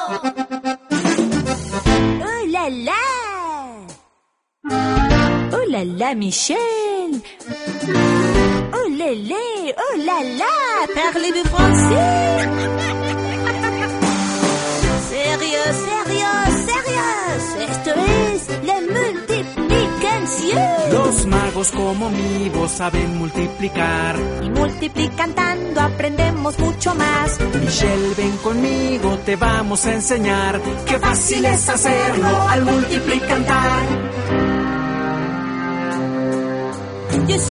Oh là là! Oh là là, Michel! Oh lélé! Oh là là! Parlez-vous français? Sérieux, sérieux, sérieux! Esto es la multiplicación. Los magos como mi voz saben multiplicar. Y multiplicando aprendemos mucho más. Michelle, ven conmigo, te vamos a enseñar. Qué fácil es hacerlo al multiplicar.